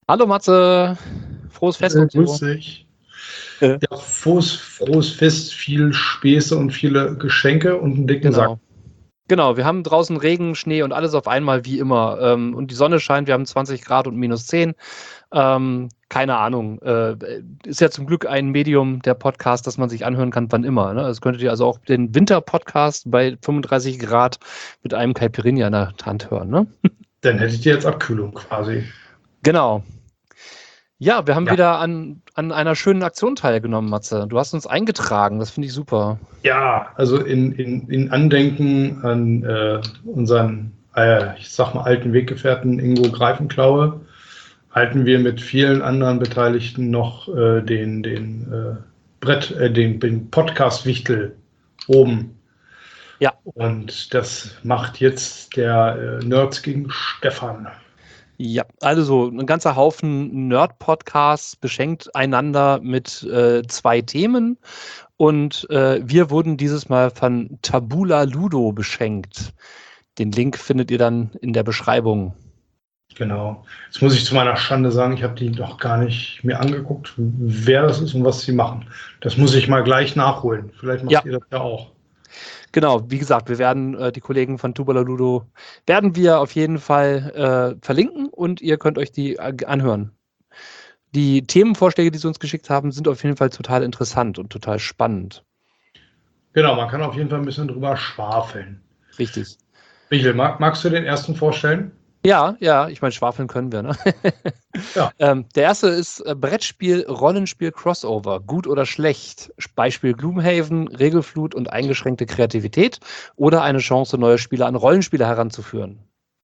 Hallo Matze, frohes Fest und so. Grüß dich. Ja, frohes Fest, viel Späße und viele Geschenke und einen dicken Sack. Genau, wir haben draußen Regen, Schnee und alles auf einmal wie immer. Und die Sonne scheint, wir haben 20 Grad und -10. Keine Ahnung. Ist ja zum Glück ein Medium, der Podcast, das man sich anhören kann, wann immer. Ne? Also könntet ihr also auch den Winter-Podcast bei 35 Grad mit einem Caipirinha in der Hand hören. Ne? Dann hättet ihr jetzt Abkühlung quasi. Genau. Ja, wir haben wieder an einer schönen Aktion teilgenommen, Matze. Du hast uns eingetragen, das finde ich super. Ja, also in Andenken an unseren, ich sag mal, alten Weggefährten Ingo Greifenklaue halten wir mit vielen anderen Beteiligten noch den Podcast-Wichtel oben. Ja. Und das macht jetzt der Nerds gegen Stefan. Ja, also ein ganzer Haufen Nerd-Podcasts beschenkt einander mit 2 Themen und wir wurden dieses Mal von Tabula Ludo beschenkt. Den Link findet ihr dann in der Beschreibung. Genau. Jetzt muss ich zu meiner Schande sagen, ich habe die noch gar nicht mir angeguckt, wer das ist und was sie machen. Das muss ich mal gleich nachholen. Vielleicht macht ihr das ja auch. Genau, wie gesagt, wir werden die Kollegen von Tabula Ludo werden wir auf jeden Fall verlinken und ihr könnt euch die anhören. Die Themenvorschläge, die sie uns geschickt haben, sind auf jeden Fall total interessant und total spannend. Genau, man kann auf jeden Fall ein bisschen drüber schwafeln. Richtig. Michael, magst du den ersten vorstellen? Ja, ich meine, schwafeln können wir, ne? Ja. Der erste ist Brettspiel, Rollenspiel, Crossover. Gut oder schlecht? Beispiel Gloomhaven, Regelflut und eingeschränkte Kreativität oder eine Chance, neue Spieler an Rollenspiele heranzuführen?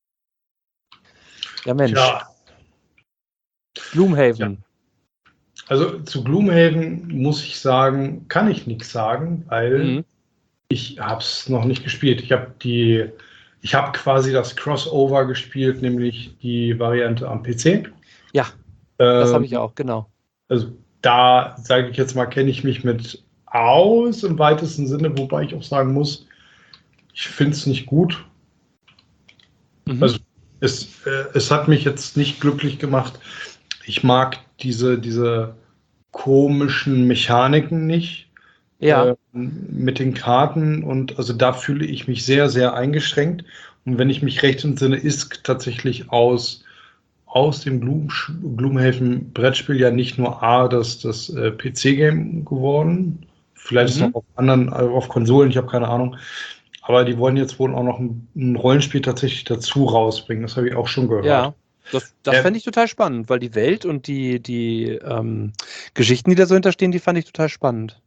Ja, Mensch. Ja. Gloomhaven. Ja. Also zu Gloomhaven muss ich sagen, kann ich nichts sagen, weil ich habe es noch nicht gespielt. Ich habe quasi das Crossover gespielt, nämlich die Variante am PC. Ja, das habe ich auch, genau. Also da, sage ich jetzt mal, kenne ich mich mit aus im weitesten Sinne, wobei ich auch sagen muss, ich finde es nicht gut. Also es hat mich jetzt nicht glücklich gemacht. Ich mag diese komischen Mechaniken nicht. Ja. Mit den Karten und also da fühle ich mich sehr, sehr eingeschränkt. Und wenn ich mich recht entsinne, ist tatsächlich aus dem Gloomhaven Brettspiel ja nicht nur das PC-Game geworden. Vielleicht ist es auch auf Konsolen, ich habe keine Ahnung. Aber die wollen jetzt wohl auch noch ein Rollenspiel tatsächlich dazu rausbringen. Das habe ich auch schon gehört. Ja, das fände ich total spannend, weil die Welt und die Geschichten, die da so hinterstehen, die fand ich total spannend.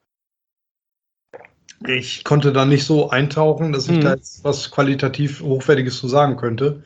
Ich konnte da nicht so eintauchen, dass ich da jetzt was qualitativ Hochwertiges zu sagen könnte.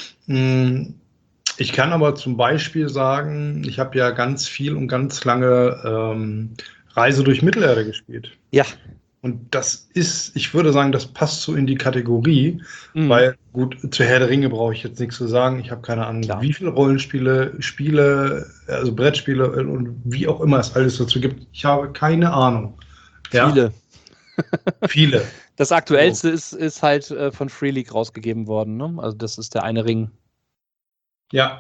Ich kann aber zum Beispiel sagen, ich habe ja ganz viel und ganz lange Reise durch Mittelerde gespielt. Ja. Und das ist, ich würde sagen, das passt so in die Kategorie, weil gut, zu Herr der Ringe brauche ich jetzt nichts zu sagen. Ich habe keine Ahnung, wie viele Rollenspiele, also Brettspiele und wie auch immer es alles dazu gibt. Ich habe keine Ahnung. Viele. Ja? Viele. Das aktuellste ist halt von Free League rausgegeben worden, ne? Also das ist der eine Ring. Ja.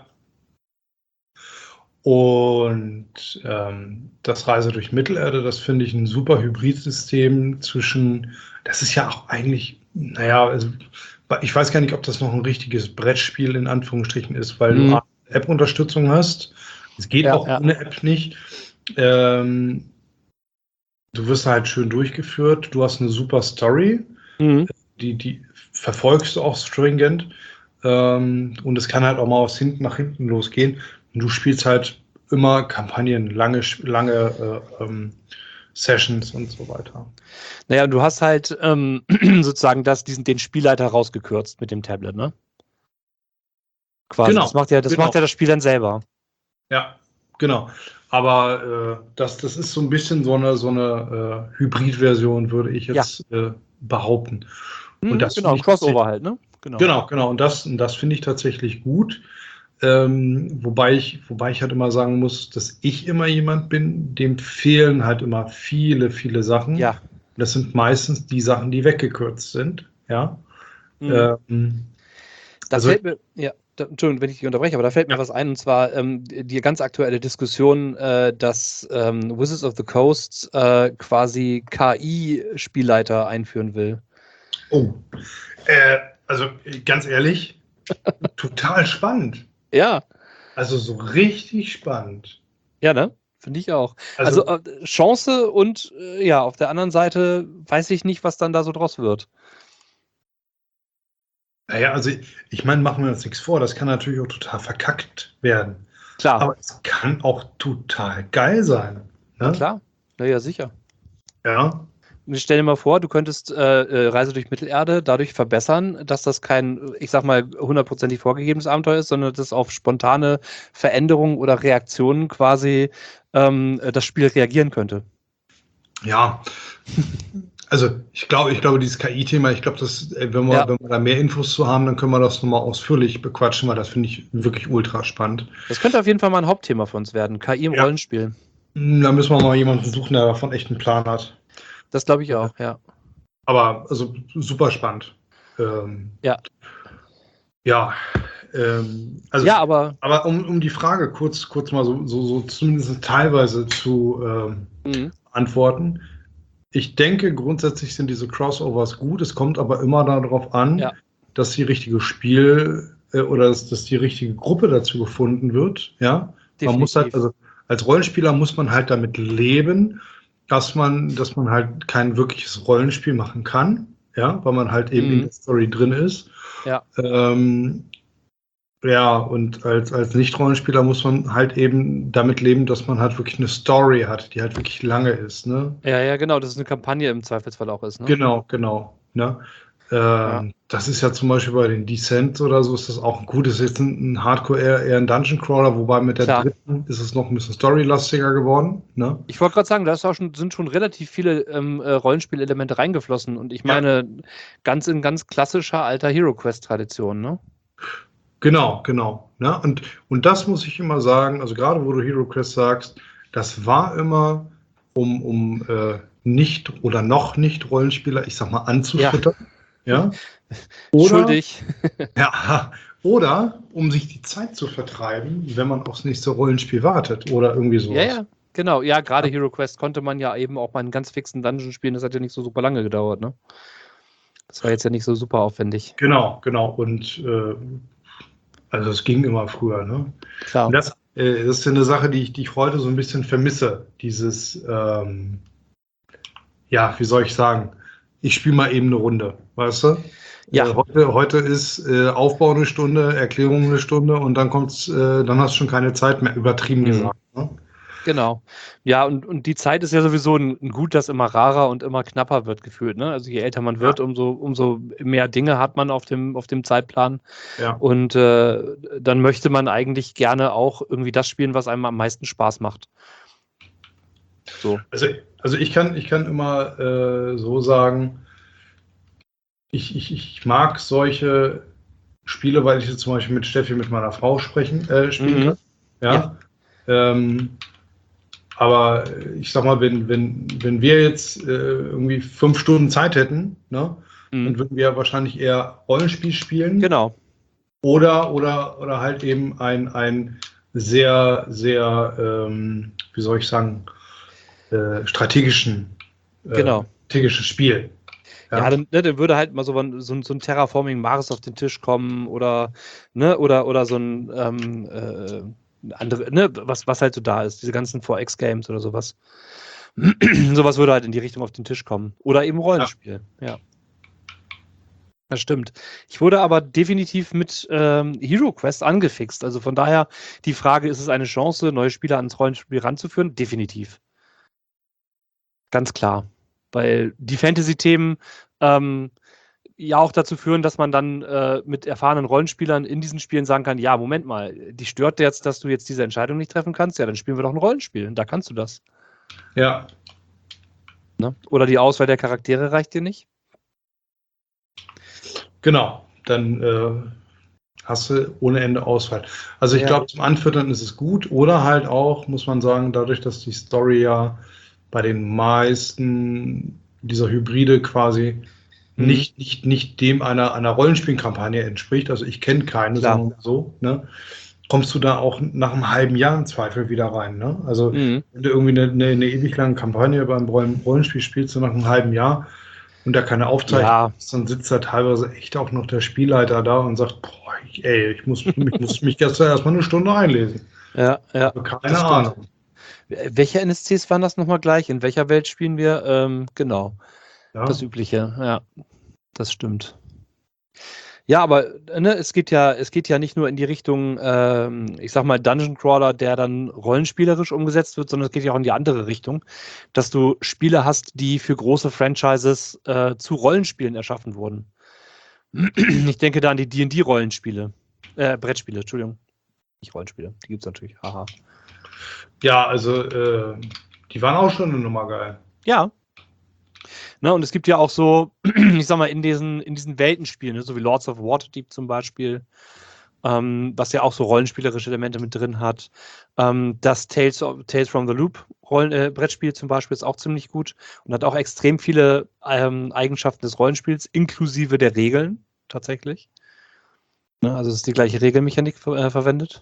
Und das Reise durch Mittelerde, das finde ich ein super Hybridsystem zwischen, das ist ja auch eigentlich, also, ich weiß gar nicht, ob das noch ein richtiges Brettspiel in Anführungsstrichen ist, weil du App-Unterstützung hast. Es geht auch ohne App nicht. Du wirst halt schön durchgeführt. Du hast eine super Story. Die verfolgst du auch stringent. Und es kann halt auch mal nach hinten losgehen. Und du spielst halt immer Kampagnen, lange Sessions und so weiter. Naja, du hast halt sozusagen den Spielleiter rausgekürzt mit dem Tablet, ne? Quasi. Genau. Das macht ja das Spiel dann selber. Ja, genau. Aber das ist so ein bisschen so eine Hybrid-Version, würde ich jetzt behaupten. Und das genau, Crossover halt, ne? Genau. Und das finde ich tatsächlich gut. Wobei ich halt immer sagen muss, dass ich immer jemand bin, dem fehlen halt immer viele, viele Sachen. Ja. Das sind meistens die Sachen, die weggekürzt sind. Ja. Das fällt mir, ja. Entschuldigung, wenn ich dich unterbreche, aber da fällt mir was ein, und zwar die ganz aktuelle Diskussion, dass Wizards of the Coast quasi KI-Spielleiter einführen will. Oh, also ganz ehrlich, total spannend. Ja. Also so richtig spannend. Ja, ne? Finde ich auch. Also Chance und ja, auf der anderen Seite weiß ich nicht, was dann da so draus wird. Naja, also ich meine, machen wir uns nichts vor, das kann natürlich auch total verkackt werden. Klar. Aber es kann auch total geil sein. Ne? Na klar, naja, sicher. Ja. Stell dir mal vor, du könntest Reise durch Mittelerde dadurch verbessern, dass das kein, ich sag mal, 100%ig vorgegebenes Abenteuer ist, sondern dass auf spontane Veränderungen oder Reaktionen quasi das Spiel reagieren könnte. Ja. Also ich glaube, dieses KI-Thema, ich glaube, wenn wir da mehr Infos zu haben, dann können wir das nochmal ausführlich bequatschen, weil das finde ich wirklich ultra spannend. Das könnte auf jeden Fall mal ein Hauptthema für uns werden, KI im Rollenspiel. Da müssen wir mal jemanden suchen, der davon echt einen Plan hat. Das glaube ich auch, ja. Aber also super spannend. Ja. Ja. Also, ja, aber um die Frage kurz mal so zumindest teilweise zu antworten. Ich denke, grundsätzlich sind diese Crossovers gut. Es kommt aber immer darauf an, dass die richtige Spiel oder dass die richtige Gruppe dazu gefunden wird. Ja, definitiv. Man muss halt, also als Rollenspieler muss man halt damit leben, dass man halt kein wirkliches Rollenspiel machen kann. Ja, weil man halt eben in der Story drin ist. Ja. Ja, und als Nicht-Rollenspieler muss man halt eben damit leben, dass man halt wirklich eine Story hat, die halt wirklich lange ist. Ne? Ja, genau, dass es eine Kampagne im Zweifelsfall auch ist. Ne? Genau. Ne? Das ist ja zum Beispiel bei den Descent oder so, ist das auch gut. Das ist jetzt ein Hardcore eher ein Dungeon Crawler, wobei mit der dritten ist es noch ein bisschen storylastiger geworden. Ne? Ich wollte gerade sagen, da sind schon relativ viele Rollenspielelemente reingeflossen und ich meine, in ganz klassischer alter Hero-Quest-Tradition, ne? Genau. Ne? Und das muss ich immer sagen, also gerade wo du Hero Quest sagst, das war immer, um nicht oder noch nicht Rollenspieler, ich sag mal, anzufüttern. Ja. Schuldig. Oder um sich die Zeit zu vertreiben, wenn man aufs nächste Rollenspiel wartet oder irgendwie sowas. Ja, genau. Ja, gerade Hero Quest konnte man ja eben auch mal einen ganz fixen Dungeon spielen, das hat ja nicht so super lange gedauert, ne? Das war jetzt ja nicht so super aufwendig. Genau. Und also es ging immer früher, ne? Klar. Und das ist eine Sache, die ich heute so ein bisschen vermisse. Dieses, wie soll ich sagen, ich spiele mal eben eine Runde, weißt du? Ja. Heute ist Aufbau eine Stunde, Erklärung eine Stunde und dann dann hast du schon keine Zeit mehr, übertrieben gesagt. Ne? Genau. Ja, und die Zeit ist ja sowieso ein Gut, das immer rarer und immer knapper wird gefühlt. Ne? Also je älter man wird, umso mehr Dinge hat man auf dem Zeitplan. Ja. Und dann möchte man eigentlich gerne auch irgendwie das spielen, was einem am meisten Spaß macht. So. Also ich kann immer so sagen, ich mag solche Spiele, weil ich jetzt zum Beispiel mit Steffi, mit meiner Frau spielen kann. Ja. Aber ich sag mal, wenn wir jetzt irgendwie 5 Stunden Zeit hätten, ne, dann würden wir wahrscheinlich eher Rollenspiel spielen. Genau. Oder halt eben ein sehr, sehr, wie soll ich sagen, strategisches Spiel. Ja, dann würde halt mal so ein Terraforming Mars auf den Tisch kommen oder so ein andere, ne, was halt so da ist, diese ganzen 4X-Games oder sowas. Sowas würde halt in die Richtung auf den Tisch kommen. Oder eben Rollenspiel, ja. Das stimmt. Ich wurde aber definitiv mit Hero Quest angefixt. Also von daher die Frage, ist es eine Chance, neue Spieler ans Rollenspiel ranzuführen? Definitiv. Ganz klar. Weil die Fantasy-Themen ja auch dazu führen, dass man dann mit erfahrenen Rollenspielern in diesen Spielen sagen kann, ja, Moment mal, die stört jetzt, dass du jetzt diese Entscheidung nicht treffen kannst? Ja, dann spielen wir doch ein Rollenspiel. Da kannst du das. Ja. Ne? Oder die Auswahl der Charaktere reicht dir nicht? Genau. Dann hast du ohne Ende Auswahl. Also ich glaube, zum Anfüttern ist es gut. Oder halt auch, muss man sagen, dadurch, dass die Story ja bei den meisten dieser Hybride quasi nicht dem einer Rollenspielkampagne entspricht. Also ich kenne keine, Klar. sagen wir mal so, ne? Kommst du da auch nach einem halben Jahr im Zweifel wieder rein, ne? Also wenn du irgendwie eine ewig lange Kampagne beim Rollenspiel spielst, so nach einem halben Jahr und da keine Aufzeichnung ist, dann sitzt da teilweise echt auch noch der Spielleiter da und sagt, boah, ich muss mich gestern erstmal eine Stunde einlesen. Ja, Also keine Ahnung. Welche NSCs waren das nochmal gleich? In welcher Welt spielen wir? Genau. Ja. Das Übliche, ja. Das stimmt. Ja, aber ne, es geht ja nicht nur in die Richtung, ich sag mal, Dungeon Crawler, der dann rollenspielerisch umgesetzt wird, sondern es geht ja auch in die andere Richtung, dass du Spiele hast, die für große Franchises zu Rollenspielen erschaffen wurden. Ich denke da an die D&D-Rollenspiele. Brettspiele, Entschuldigung. Nicht Rollenspiele, die gibt es natürlich. Haha. Ja, also die waren auch schon eine Nummer geil. Ja. Ne, und es gibt ja auch so, ich sag mal, in diesen Weltenspielen, ne, so wie Lords of Waterdeep zum Beispiel, was ja auch so rollenspielerische Elemente mit drin hat. Das Tales from the Loop Brettspiel zum Beispiel ist auch ziemlich gut und hat auch extrem viele Eigenschaften des Rollenspiels, inklusive der Regeln tatsächlich. Ne, also es ist die gleiche Regelmechanik verwendet.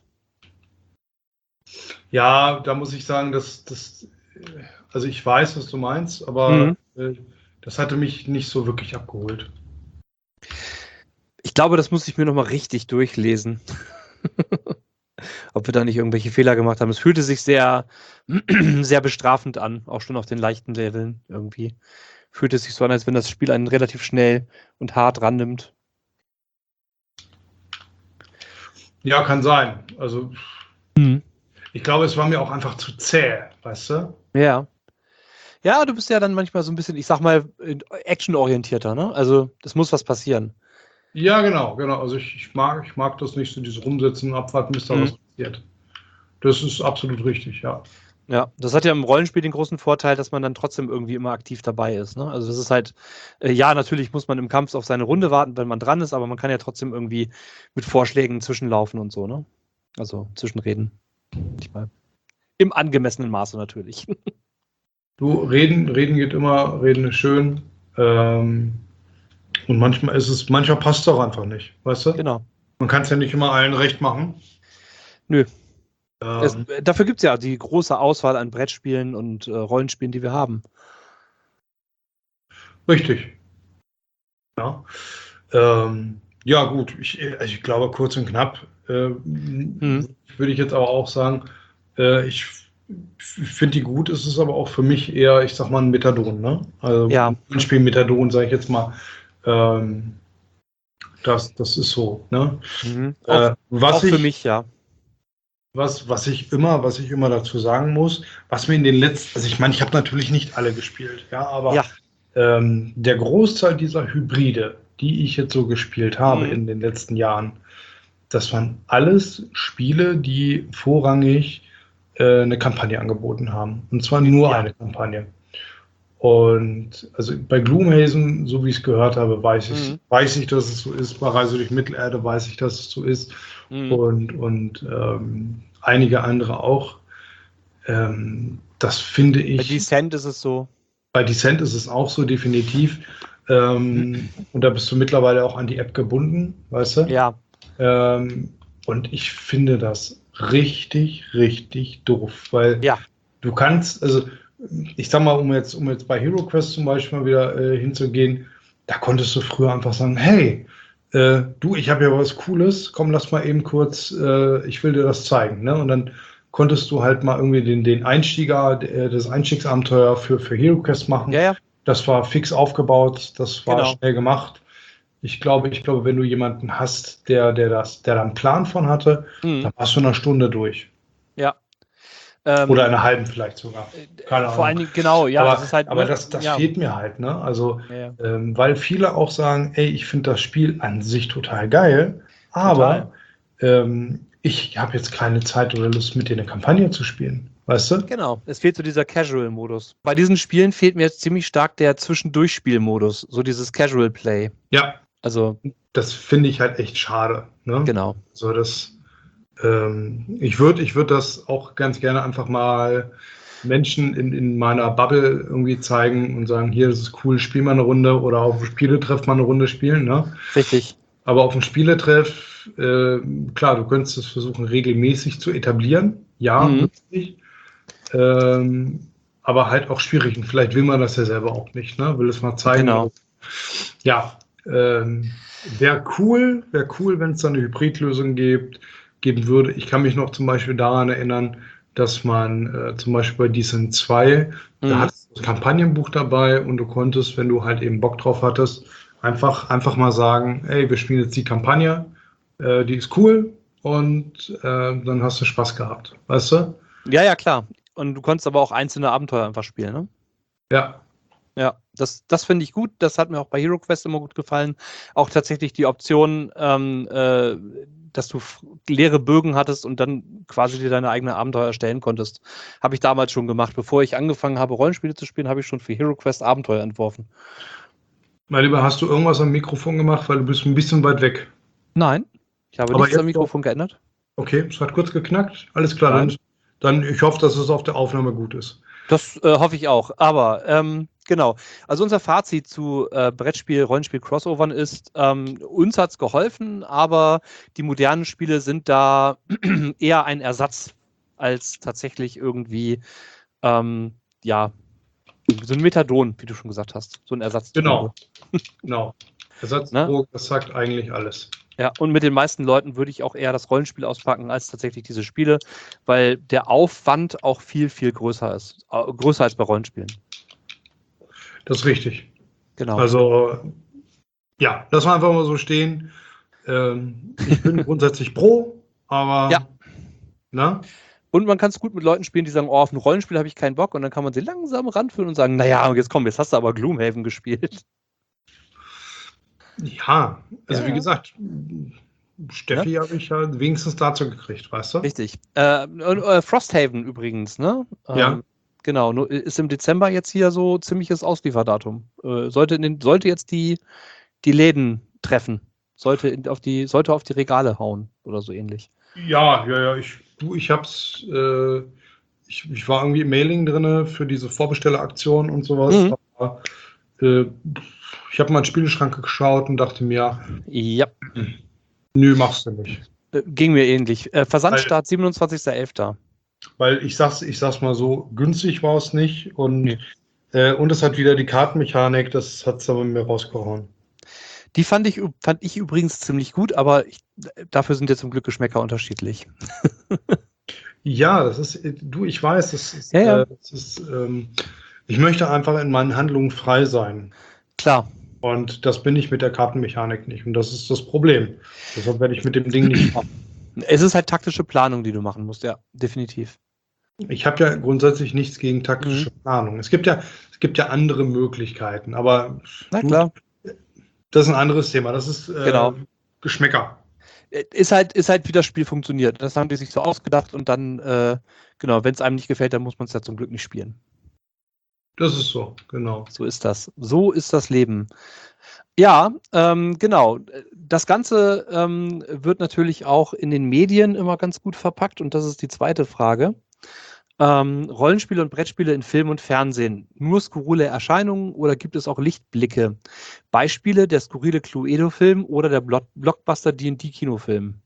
Ja, da muss ich sagen, also ich weiß, was du meinst, aber das hatte mich nicht so wirklich abgeholt. Ich glaube, das muss ich mir nochmal richtig durchlesen. Ob wir da nicht irgendwelche Fehler gemacht haben. Es fühlte sich sehr, sehr bestrafend an, auch schon auf den leichten Leveln irgendwie. Fühlte es sich so an, als wenn das Spiel einen relativ schnell und hart rannimmt. Ja, kann sein. Also ich glaube, es war mir auch einfach zu zäh, weißt du? Ja. Ja, du bist ja dann manchmal so ein bisschen, ich sag mal, actionorientierter, ne? Also es muss was passieren. Ja, genau. Also ich mag das nicht, so dieses Rumsitzen und abwarten, bis da was passiert. Das ist absolut richtig, ja. Ja, das hat ja im Rollenspiel den großen Vorteil, dass man dann trotzdem irgendwie immer aktiv dabei ist. Ne? Also das ist halt, ja, natürlich muss man im Kampf auf seine Runde warten, wenn man dran ist, aber man kann ja trotzdem irgendwie mit Vorschlägen zwischenlaufen und so, ne? Also zwischenreden. Im angemessenen Maße natürlich. Du, reden geht immer, reden ist schön. Und manchmal passt es auch einfach nicht, weißt du? Genau. Man kann es ja nicht immer allen recht machen. Nö. Dafür gibt es ja die große Auswahl an Brettspielen und Rollenspielen, die wir haben. Richtig. Ja. Ja, gut. Ich glaube, kurz und knapp würde ich jetzt aber auch sagen, ich finde die gut. Es ist aber auch für mich eher, ich sag mal, ein Methadon. Ne? Also ein Spiel Methadon, sage ich jetzt mal. Das ist so. Ne? Auch für mich, ja. Was ich immer dazu sagen muss, was mir in den letzten, also ich meine, ich habe natürlich nicht alle gespielt, ja, aber der Großteil dieser Hybride, die ich jetzt so gespielt habe in den letzten Jahren, das waren alles Spiele, die vorrangig eine Kampagne angeboten haben. Und zwar nur eine Kampagne. Und also bei Gloomhaven, so wie ich es gehört habe, weiß ich, dass es so ist. Bei Reise durch Mittelerde weiß ich, dass es so ist. Und einige andere auch. Das finde ich. Bei Descent ist es so. Bei Descent ist es auch so, definitiv. Und da bist du mittlerweile auch an die App gebunden, weißt du? Ja. Und ich finde das richtig, richtig doof, weil du kannst, also ich sag mal, um jetzt bei HeroQuest zum Beispiel mal wieder hinzugehen, da konntest du früher einfach sagen, hey, du, ich habe ja was Cooles, komm, lass mal eben kurz, ich will dir das zeigen. Ne? Und dann konntest du halt mal irgendwie den Einstieger, das Einstiegsabenteuer für HeroQuest machen. Ja. Das war fix aufgebaut, das war schnell gemacht. Ich glaube, wenn du jemanden hast, der da einen Plan von hatte, dann warst du in einer Stunde durch. Ja. Oder eine halben vielleicht sogar. Keine Ahnung. Vor allen Dingen, genau, ja. Aber das fehlt mir halt, ne? Also, weil viele auch sagen, ey, ich finde das Spiel an sich total geil, aber ich habe jetzt keine Zeit oder Lust, mit dir eine Kampagne zu spielen. Weißt du? Genau, es fehlt so dieser Casual-Modus. Bei diesen Spielen fehlt mir jetzt ziemlich stark der Zwischendurchspiel-Modus, so dieses Casual-Play. Ja. Also. Das finde ich halt echt schade. Ne? Genau. So, ich würde das auch ganz gerne einfach mal Menschen in meiner Bubble irgendwie zeigen und sagen, hier, das ist cool, spiel mal eine Runde oder auf dem Spieletreff mal eine Runde spielen. Ne? Richtig. Aber auf dem Spieletreff, klar, du könntest es versuchen, regelmäßig zu etablieren. Ja, möglich. Aber halt auch schwierig. Und vielleicht will man das ja selber auch nicht. Ne? Will es mal zeigen. Genau. Ja, wäre cool, wenn es da eine Hybridlösung geben würde. Ich kann mich noch zum Beispiel daran erinnern, dass man zum Beispiel bei Descent 2, da hattest du das Kampagnenbuch dabei und du konntest, wenn du halt eben Bock drauf hattest, einfach mal sagen, ey, wir spielen jetzt die Kampagne, die ist cool und dann hast du Spaß gehabt, weißt du? Ja, klar. Und du konntest aber auch einzelne Abenteuer einfach spielen, ne? Ja. Ja, das finde ich gut. Das hat mir auch bei HeroQuest immer gut gefallen. Auch tatsächlich die Option, dass du leere Bögen hattest und dann quasi dir deine eigene Abenteuer erstellen konntest. Habe ich damals schon gemacht. Bevor ich angefangen habe, Rollenspiele zu spielen, habe ich schon für HeroQuest Abenteuer entworfen. Mein Lieber, hast du irgendwas am Mikrofon gemacht, weil du bist ein bisschen weit weg? Nein, ich habe nichts am Mikrofon geändert. Okay, es hat kurz geknackt. Alles klar, dann ich hoffe, dass es auf der Aufnahme gut ist. Das hoffe ich auch. Aber genau, also unser Fazit zu Brettspiel, Rollenspiel, Crossovern ist, uns hat es geholfen, aber die modernen Spiele sind da eher ein Ersatz als tatsächlich irgendwie, ja, so ein Methadon, wie du schon gesagt hast. So ein Ersatz. Genau. Ersatzdroge, Ne? das sagt eigentlich alles. Ja, und mit den meisten Leuten würde ich auch eher das Rollenspiel auspacken als tatsächlich diese Spiele, weil der Aufwand auch viel, viel größer ist. Größer als bei Rollenspielen. Das ist richtig. Genau. Also, ja, lass mal einfach mal so stehen. Ich bin grundsätzlich pro, aber ja. Na? Und man kann es gut mit Leuten spielen, die sagen, oh, auf ein Rollenspiel habe ich keinen Bock. Und dann kann man sie langsam ranführen und sagen, naja, jetzt hast du aber Gloomhaven gespielt. Ja, also wie gesagt, Steffi habe ich ja wenigstens dazu gekriegt, weißt du? Richtig. Frosthaven übrigens, ne? Ja. Genau, ist im Dezember jetzt hier so ziemliches Auslieferdatum. Sollte jetzt die Läden treffen. Sollte auf die Regale hauen oder so ähnlich. Ja, ich hab's, ich war irgendwie im Mailing drin für diese Vorbestelleraktion und sowas. Aber, ich habe mal in den Spielschrank geschaut und dachte mir, ja. Nö, machst du nicht. Ging mir ähnlich. Versandstart 27.11. Weil ich sag's mal so, günstig war es nicht und es hat wieder die Kartenmechanik, das hat es aber mir rausgehauen. Die fand ich übrigens ziemlich gut, aber dafür sind ja zum Glück Geschmäcker unterschiedlich. Ja, das ist, ich weiß, ich möchte einfach in meinen Handlungen frei sein. Klar. Und das bin ich mit der Kartenmechanik nicht. Und das ist das Problem. Deshalb werde ich mit dem Ding nicht machen. Es ist halt taktische Planung, die du machen musst, ja, definitiv. Ich habe ja grundsätzlich nichts gegen taktische Planung. Es gibt ja andere Möglichkeiten, aber na klar. Das ist ein anderes Thema. Das ist genau. Geschmäcker. Ist halt, wie das Spiel funktioniert. Das haben die sich so ausgedacht und dann, wenn es einem nicht gefällt, dann muss man es ja zum Glück nicht spielen. Das ist so, genau. So ist das. So ist das Leben. Ja, genau. Das Ganze wird natürlich auch in den Medien immer ganz gut verpackt und das ist die zweite Frage. Rollenspiele und Brettspiele in Film und Fernsehen. Nur skurrile Erscheinungen oder gibt es auch Lichtblicke? Beispiele: der skurrile Cluedo-Film oder der Blockbuster D&D-Kinofilm.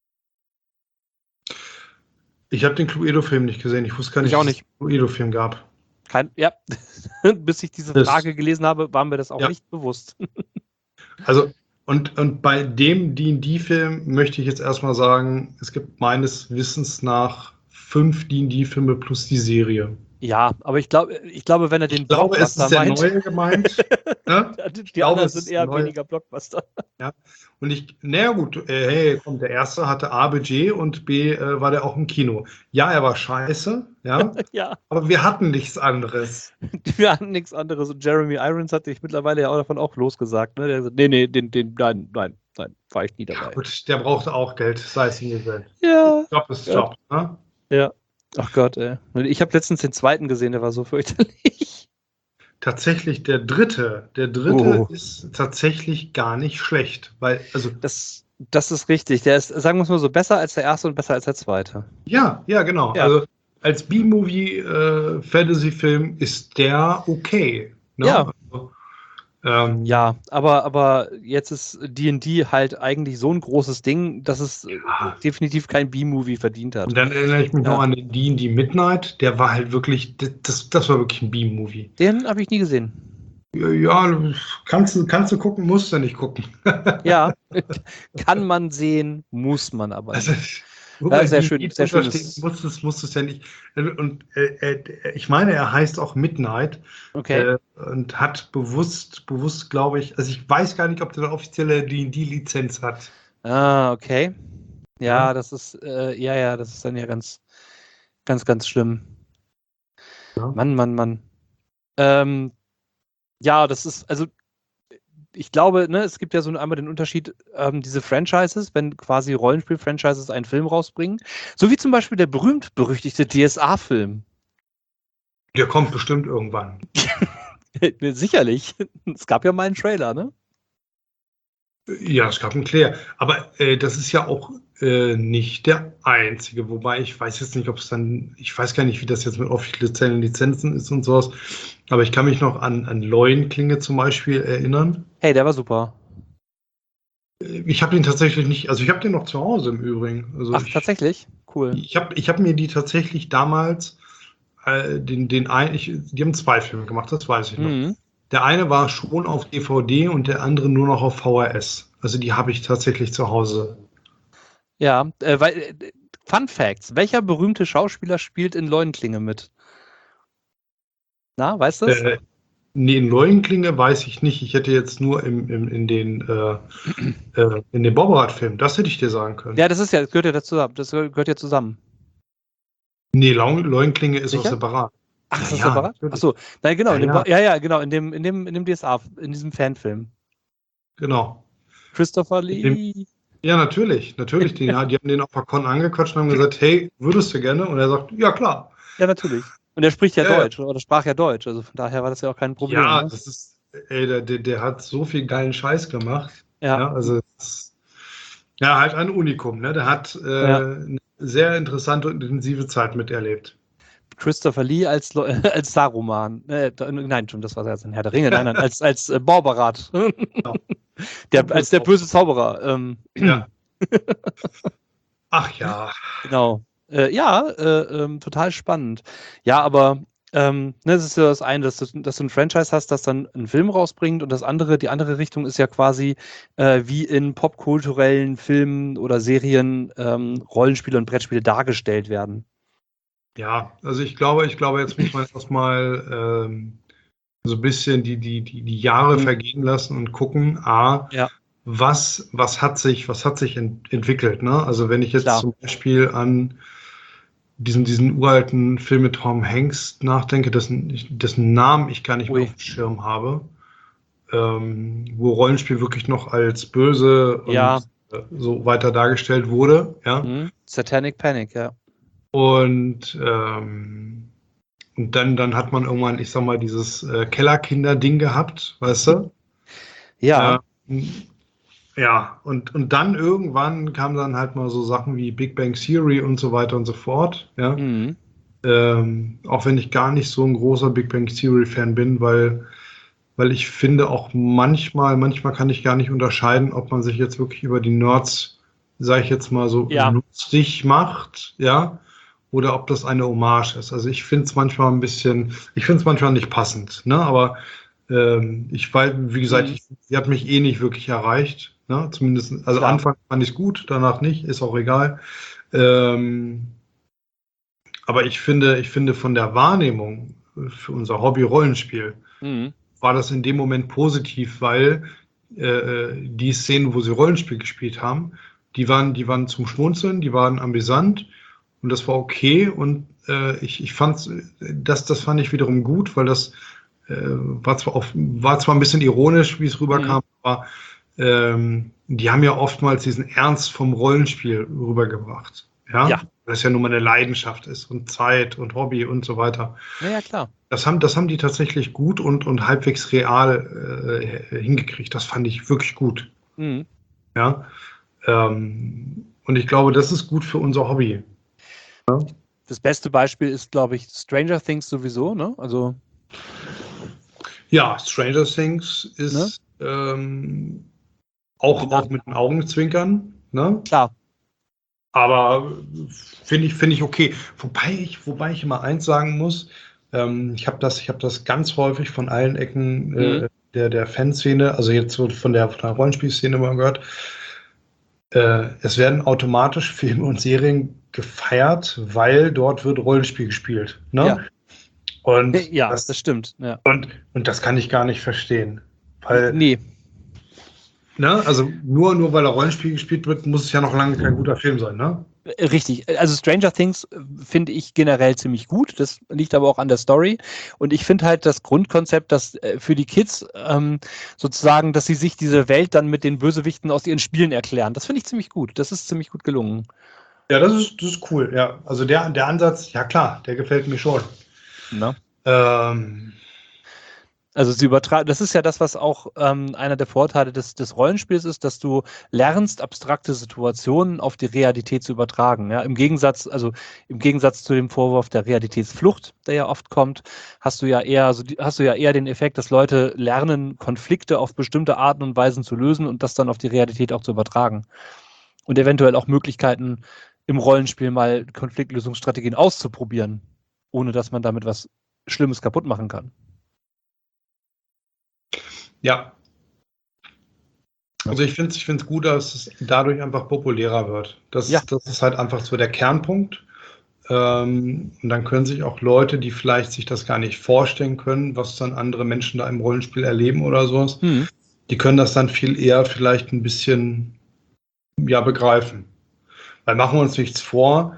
Ich habe den Cluedo-Film nicht gesehen. Ich wusste gar nicht, dass es einen Cluedo-Film gab. Bis ich diese Frage gelesen habe, war mir das auch nicht bewusst. Also, und bei dem D&D-Film möchte ich jetzt erstmal sagen, es gibt meines Wissens nach 5 D&D-Filme plus die Serie. Ja, aber ich glaube, wenn er den Blockbuster meint. Ich glaube, es ist der neue gemeint. Ne? Die anderen sind eher weniger Blockbuster. Ja. Und hey, komm, der erste hatte A, Budget und B, war der auch im Kino. Ja, er war scheiße, ja. ja. Aber wir hatten nichts anderes. Wir hatten nichts anderes. Und Jeremy Irons hat sich mittlerweile ja auch davon losgesagt. Ne? Der sagt, nein, war ich nie dabei. Ja, gut, der brauchte auch Geld, sei es ihm gegönnt. Ja. Job ist Job, ne? Ja. Ach Gott, ey. Ich habe letztens den zweiten gesehen, der war so fürchterlich. Tatsächlich der dritte ist tatsächlich gar nicht schlecht, weil, also. Das ist richtig. Der ist, sagen wir es mal so, besser als der erste und besser als der zweite. Ja, genau. Ja. Also, als B-Movie Fantasy-Film ist der okay. Ne? Ja. Also, Ja, aber jetzt ist D&D halt eigentlich so ein großes Ding, dass es definitiv kein B-Movie verdient hat. Und dann erinnere ich mich Ja. noch an den D&D Midnight, der war halt wirklich, das war wirklich ein B-Movie. Den habe ich nie gesehen. Ja, kannst du gucken, musst du nicht gucken. Ja, kann man sehen, muss man aber Also, nicht. nur Ja, weil sehr die schön, Lied sehr unterstehen, schönes. musst du es ja nicht. Und ich meine, er heißt auch Midnight Okay. und hat bewusst, glaube ich, also ich weiß gar nicht, ob der eine offizielle D&D-Lizenz hat. Ah, okay. Ja, Ja. das ist, das ist dann ja ganz, ganz, ganz schlimm. Ja. Mann. Ähm, ja, das ist, also ich glaube, ne, es gibt ja so einmal den Unterschied, diese Franchises, wenn quasi Rollenspiel-Franchises einen Film rausbringen, so wie zum Beispiel der berühmt-berüchtigte DSA-Film. Der kommt bestimmt irgendwann. Sicherlich. Es gab ja mal einen Trailer, ne? Ja, es gab einen Claire. Aber das ist ja auch nicht der einzige. Wobei ich weiß jetzt nicht, ob es dann, ich weiß gar nicht, wie das jetzt mit offiziellen Lizenzen ist und sowas. Aber ich kann mich noch an Leuenklinge zum Beispiel erinnern. Hey, der war super. Ich habe den tatsächlich nicht, also ich habe den noch zu Hause im Übrigen. Also Ach, tatsächlich? Cool. ich hab mir die tatsächlich damals, die haben zwei Filme gemacht, das weiß ich noch. Mhm. Der eine war schon auf DVD und der andere nur noch auf VHS. Also die habe ich tatsächlich zu Hause. Ja, Fun Facts. Welcher berühmte Schauspieler spielt in Leuenklinge mit? Na, weißt du es? Nee, in Leuenklinge weiß ich nicht. Ich hätte jetzt nur in den Bobbert-Film, das hätte ich dir sagen können. Ja, das gehört ja dazu, das gehört ja zusammen. Nee, Leuenklinge ist was Sicher? separat. Ach, ist das Ja, separat? natürlich. Ach so, nein, genau, Ja. genau, in dem DSA, in diesem Fanfilm. Genau. Christopher In dem, Lee. ja, natürlich. Die haben den auf der Con angequatscht und haben gesagt, hey, würdest du gerne? Und er sagt, ja, klar. Ja, natürlich. Und er spricht ja Ja, ja. Deutsch, oder sprach ja Deutsch, also von daher war das ja auch kein Problem, Ja, ne? das ist, ey, der hat so viel geilen Scheiß gemacht. Ja, Ja, also, ja, halt ein Unikum, ne? Der hat ja. eine sehr interessante und intensive Zeit miterlebt. Christopher Lee als, als Saruman. Nein, schon, das war jetzt ein Herr der Ringe. Nein, als Borberat. Genau. Als der böse Zauberer. Ja. Ach ja. Genau. Total spannend. Ja, aber das ist ja das eine, dass du ein Franchise hast, das dann einen Film rausbringt und die andere Richtung ist ja quasi wie in popkulturellen Filmen oder Serien Rollenspiele und Brettspiele dargestellt werden. Ja, also ich glaube, jetzt muss man erstmal so ein bisschen die Jahre vergehen lassen und gucken, Ja, was hat sich entwickelt, ne? Also wenn ich jetzt klar. zum Beispiel an diesen uralten Film mit Tom Hanks nachdenke, dessen Namen ich gar nicht mehr Ui. auf dem Schirm habe, wo Rollenspiel wirklich noch als böse Ja. und so weiter dargestellt wurde, ja. Satanic Panic, ja. Und dann hat man irgendwann, ich sag mal, dieses Kellerkinder-Ding gehabt, weißt du? Ja. Ja, und dann irgendwann kamen dann halt mal so Sachen wie Big Bang Theory und so weiter und so fort. Ja? Mhm. Auch wenn ich gar nicht so ein großer Big Bang Theory-Fan bin, weil ich finde auch manchmal kann ich gar nicht unterscheiden, ob man sich jetzt wirklich über die Nerds, sage ich jetzt mal so, Ja. lustig macht, ja, oder ob das eine Hommage ist. Also ich finde es manchmal nicht passend, ne? Aber ich weiß, wie gesagt, sie hat mich eh nicht wirklich erreicht. Ne? Zumindest, also Klar. Anfang fand ich es gut, danach nicht, ist auch egal. Aber ich finde von der Wahrnehmung für unser Hobby Rollenspiel war das in dem Moment positiv, weil die Szenen, wo sie Rollenspiel gespielt haben, die waren zum Schmunzeln, die waren amüsant und das war okay und ich fand das fand ich wiederum gut, weil das war zwar ein bisschen ironisch, wie es rüberkam, aber die haben ja oftmals diesen Ernst vom Rollenspiel rübergebracht. Ja? Das ja nun mal eine Leidenschaft ist und Zeit und Hobby und so weiter. Ja, klar. Das haben die tatsächlich gut und halbwegs real hingekriegt. Das fand ich wirklich gut. Ja? Und ich glaube, das ist gut für unser Hobby. Ja? Das beste Beispiel ist, glaube ich, Stranger Things sowieso, ne? Also. Ja, Stranger Things ist auch mit den Augenzwinkern, ne? Klar. Aber finde ich okay. Wobei ich immer eins sagen muss, ich habe das ganz häufig von allen Ecken der Fanszene, also jetzt so von der Rollenspielszene mal gehört. Es werden automatisch Filme und Serien gefeiert, weil dort wird Rollenspiel gespielt. Ne? Ja. Und Ja, das stimmt. Ja. Und das kann ich gar nicht verstehen. Weil, nee. Ne, also nur weil er Rollenspiel gespielt wird, muss es ja noch lange kein guter Film sein, ne? Richtig. Also Stranger Things finde ich generell ziemlich gut. Das liegt aber auch an der Story. Und ich finde halt das Grundkonzept, dass für die Kids sozusagen, dass sie sich diese Welt dann mit den Bösewichten aus ihren Spielen erklären. Das finde ich ziemlich gut. Das ist ziemlich gut gelungen. Ja, das ist cool. Ja, also der Ansatz, ja klar, der gefällt mir schon. Na? Also sie übertragen, das ist ja das, was auch einer der Vorteile des Rollenspiels ist, dass du lernst, abstrakte Situationen auf die Realität zu übertragen. Ja? Im Gegensatz zu dem Vorwurf der Realitätsflucht, der ja oft kommt, hast du ja eher den Effekt, dass Leute lernen, Konflikte auf bestimmte Arten und Weisen zu lösen und das dann auf die Realität auch zu übertragen. Und eventuell auch Möglichkeiten im Rollenspiel mal Konfliktlösungsstrategien auszuprobieren, ohne dass man damit was Schlimmes kaputt machen kann. Ja. Also ich finde es gut, dass es dadurch einfach populärer wird. Das ist halt einfach so der Kernpunkt. Und dann können sich auch Leute, die vielleicht sich das gar nicht vorstellen können, was dann andere Menschen da im Rollenspiel erleben oder sowas, die können das dann viel eher vielleicht ein bisschen begreifen. Weil machen wir uns nichts vor,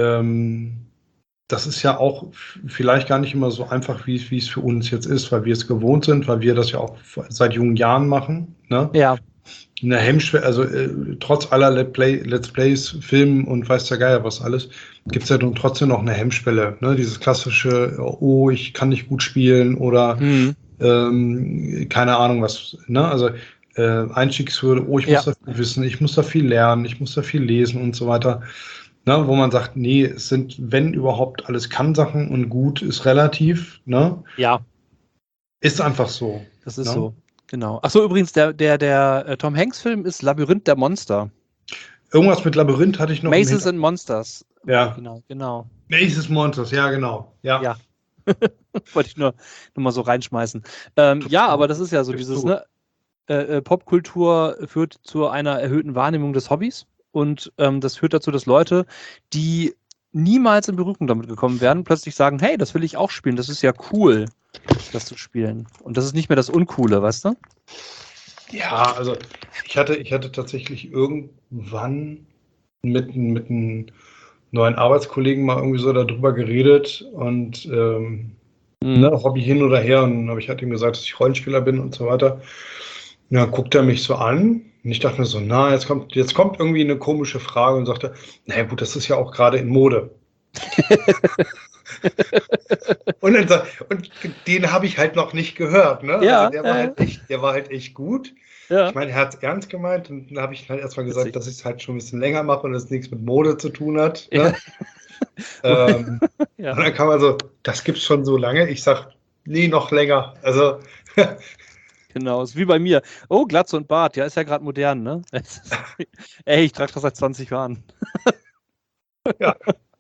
das ist ja auch vielleicht gar nicht immer so einfach, wie es für uns jetzt ist, weil wir es gewohnt sind, weil wir das ja auch seit jungen Jahren machen. Ne? Ja. Eine Hemmschwelle, also trotz aller Let's Plays, Filmen und weiß der Geier was alles, gibt es ja dann trotzdem noch eine Hemmschwelle. Ne? Dieses klassische, oh, ich kann nicht gut spielen oder keine Ahnung was. Ne? Also Einstiegshürde, oh, ich muss da viel wissen, ich muss da viel lernen, ich muss da viel lesen und so weiter. Ne, wo man sagt, nee, es sind, wenn überhaupt, alles Kann-Sachen und gut ist relativ. Ne? Ja. Ist einfach so. Das ist so, genau. Achso, übrigens, der Tom Hanks-Film ist Labyrinth der Monster. Irgendwas mit Labyrinth hatte ich noch. Mazes and Monsters. Ja. Genau. Mazes Monsters, ja, genau. Ja. Wollte ich nur mal so reinschmeißen. Ja, aber das ist ja so dieses, ne? Popkultur führt zu einer erhöhten Wahrnehmung des Hobbys. Und das führt dazu, dass Leute, die niemals in Berührung damit gekommen wären, plötzlich sagen, hey, das will ich auch spielen, das ist ja cool, das zu spielen. Und das ist nicht mehr das Uncoole, weißt du? Ja, also ich hatte tatsächlich irgendwann mit einem neuen Arbeitskollegen mal irgendwie so darüber geredet und Hobby hin oder her, und dann habe ich halt ihm gesagt, dass ich Rollenspieler bin und so weiter. Ja, guckt er mich so an. Und ich dachte mir so, jetzt kommt irgendwie eine komische Frage und sagte, naja gut, das ist ja auch gerade in Mode. und den habe ich halt noch nicht gehört. Ne? Ja, also der war halt echt gut. Ja. Ich meine, er hat es ernst gemeint, und dann habe ich halt erstmal gesagt, dass ich es halt schon ein bisschen länger mache und es nichts mit Mode zu tun hat. Ne? Und dann kam also, das gibt's schon so lange. Ich sag, nee, noch länger. Also genau, ist wie bei mir. Oh, Glatze und Bart, ja, ist ja gerade modern, ne? Ey, ich trage das seit 20 Jahren. Ja.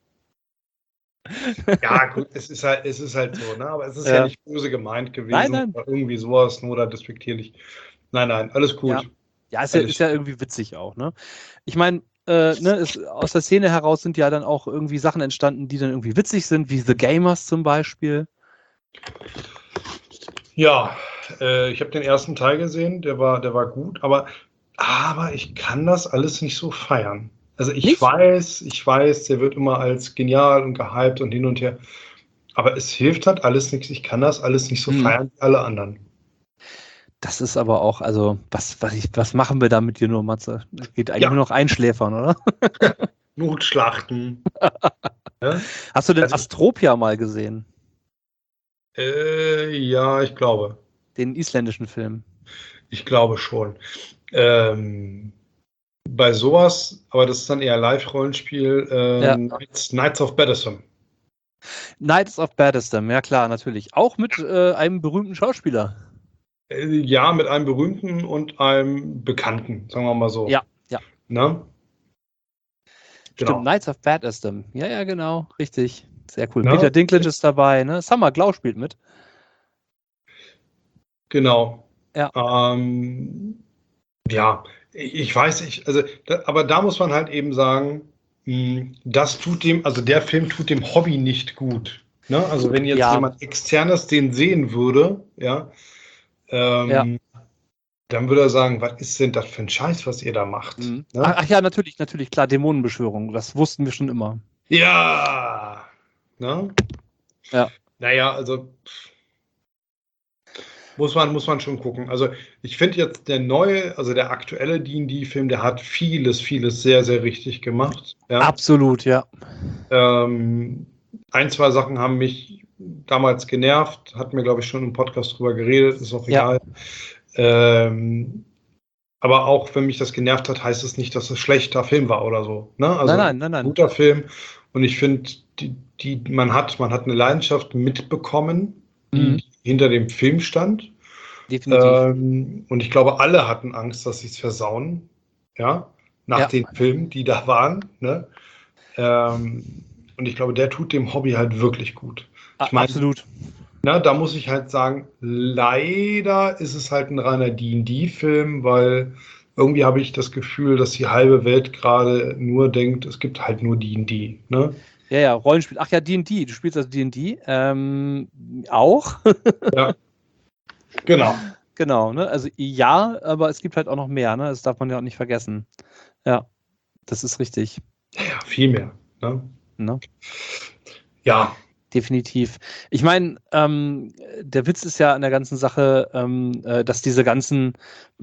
Ja, gut, es ist halt so, ne? Aber es ist ja nicht böse gemeint gewesen. Nein. Oder irgendwie sowas, nur oder despektierlich. Nein, alles gut. Ja, ist ja irgendwie witzig auch, ne? Ich meine, aus der Szene heraus sind ja dann auch irgendwie Sachen entstanden, die dann irgendwie witzig sind, wie The Gamers zum Beispiel. Ja, ich habe den ersten Teil gesehen, der war gut, aber ich kann das alles nicht so feiern. Also ich weiß, der wird immer als genial und gehypt und hin und her, aber es hilft halt alles nichts. Ich kann das alles nicht so feiern wie alle anderen. Das ist aber auch, also, was machen wir da mit dir nur, Matze? Geht eigentlich nur noch einschläfern, oder? Notschlachten. Ja? Hast du denn Astropia mal gesehen? Ja, ich glaube. Den isländischen Film. Ich glaube schon. Bei sowas, aber das ist dann eher Live-Rollenspiel, Knights of Battlesome. Knights of Baddesdom, ja klar, natürlich. Auch mit einem berühmten Schauspieler. Ja, mit einem berühmten und einem Bekannten, sagen wir mal so. Ja. Ne? Stimmt, Genau. Knights of Baddesdom. Ja, genau, richtig. Sehr cool. Ne? Peter Dinklage ist dabei, ne? Summer Glau spielt mit. Genau. Ja. Ja, ich weiß nicht, also, aber da muss man halt eben sagen, das tut dem, also der Film tut dem Hobby nicht gut. Ne? Also wenn jetzt Ja. jemand Externes den sehen würde, ja, Ja. dann würde er sagen, was ist denn das für ein Scheiß, was ihr da macht? Mhm. Ne? Ach ja, natürlich, klar, Dämonenbeschwörung. Das wussten wir schon immer. Ja. Ne? Ja. Naja, also muss man schon gucken. Also ich finde jetzt der neue, also der aktuelle D&D-Film, der hat vieles sehr, sehr richtig gemacht. Ja? Absolut, ja. Ein, zwei Sachen haben mich damals genervt, hatten wir, glaube ich, schon im Podcast drüber geredet, ist auch egal. Aber auch wenn mich das genervt hat, heißt es nicht, dass es ein schlechter Film war oder so. Ne? Also Nein. ein guter Film. Und ich finde, man hat eine Leidenschaft mitbekommen, die hinter dem Film stand. Definitiv. Und ich glaube, alle hatten Angst, dass sie es versauen. Ja, nach den Filmen, die da waren. Ne? Und ich glaube, der tut dem Hobby halt wirklich gut. Ich meine, absolut. da muss ich halt sagen, leider ist es halt ein reiner D&D-Film, weil irgendwie habe ich das Gefühl, dass die halbe Welt gerade nur denkt, es gibt halt nur D&D. Ne? Ja, Rollenspiel. Ach ja, D&D. Du spielst also D&D. Auch. Ja, genau. Genau, ne? Also ja, aber es gibt halt auch noch mehr, ne? Das darf man ja auch nicht vergessen. Ja, das ist richtig. Ja, viel mehr. Ne? Ja. Definitiv. Ich meine, der Witz ist ja an der ganzen Sache, dass diese ganzen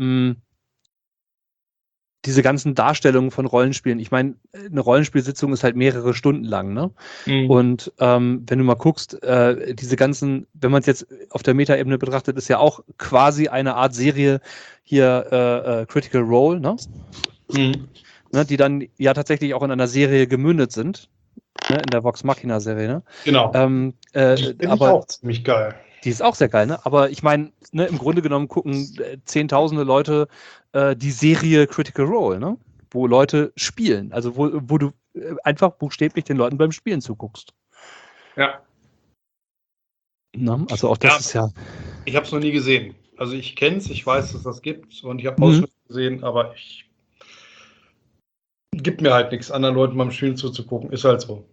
Darstellungen von Rollenspielen, ich meine, eine Rollenspielsitzung ist halt mehrere Stunden lang, ne? Und wenn du mal guckst, diese ganzen, wenn man es jetzt auf der Metaebene betrachtet, ist ja auch quasi eine Art Serie hier Critical Role, ne? Ne? Die dann ja tatsächlich auch in einer Serie gemündet sind, ne? In der Vox Machina Serie, ne? Genau. Die finde ich auch ziemlich geil. Die ist auch sehr geil, ne? Aber ich meine, ne, im Grunde genommen gucken zehntausende Leute die Serie Critical Role, ne? Wo Leute spielen. Also wo du einfach buchstäblich den Leuten beim Spielen zuguckst. Ja. Na, also auch das ist ja. Ich habe es noch nie gesehen. Also ich kenne es, ich weiß, dass das gibt und ich habe Ausschnitte gesehen, aber gibt mir halt nichts, anderen Leuten beim Spielen zuzugucken. Ist halt so.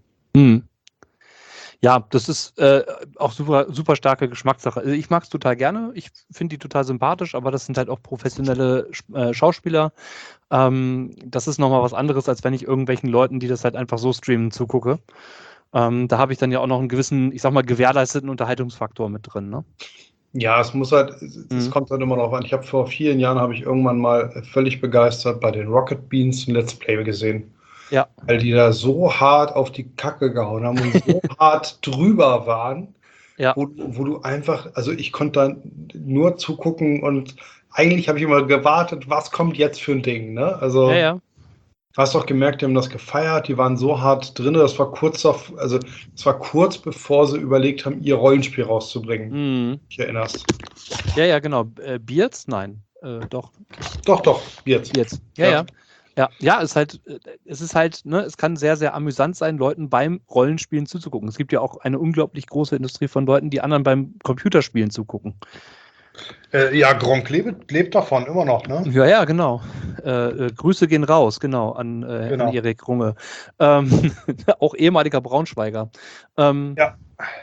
Ja, das ist auch super starke Geschmackssache. Also ich mag es total gerne. Ich finde die total sympathisch, aber das sind halt auch professionelle Schauspieler. Das ist nochmal was anderes, als wenn ich irgendwelchen Leuten, die das halt einfach so streamen, zugucke. Da habe ich dann ja auch noch einen gewissen, ich sag mal, gewährleisteten Unterhaltungsfaktor mit drin, ne? Ja, es muss halt, es kommt halt immer noch an. Ich habe vor vielen Jahren, habe ich irgendwann mal völlig begeistert bei den Rocket Beans ein Let's Play gesehen. Ja. Weil die da so hart auf die Kacke gehauen haben und so hart drüber waren, wo du einfach, also ich konnte da nur zugucken und eigentlich habe ich immer gewartet, was kommt jetzt für ein Ding, ne? Also du hast doch gemerkt, die haben das gefeiert, die waren so hart drin, das war kurz bevor sie überlegt haben, ihr Rollenspiel rauszubringen. Ich erinnerst. Ja, genau. Beards? Nein. Doch. Doch, Beards. Ja. Ja, es ist halt, ne, es kann sehr, sehr amüsant sein, Leuten beim Rollenspielen zuzugucken. Es gibt ja auch eine unglaublich große Industrie von Leuten, die anderen beim Computerspielen zugucken. Ja, Gronkh lebt davon immer noch, ne? Ja, genau. Grüße gehen raus, genau, an Erik Runge. Auch ehemaliger Braunschweiger. Ja,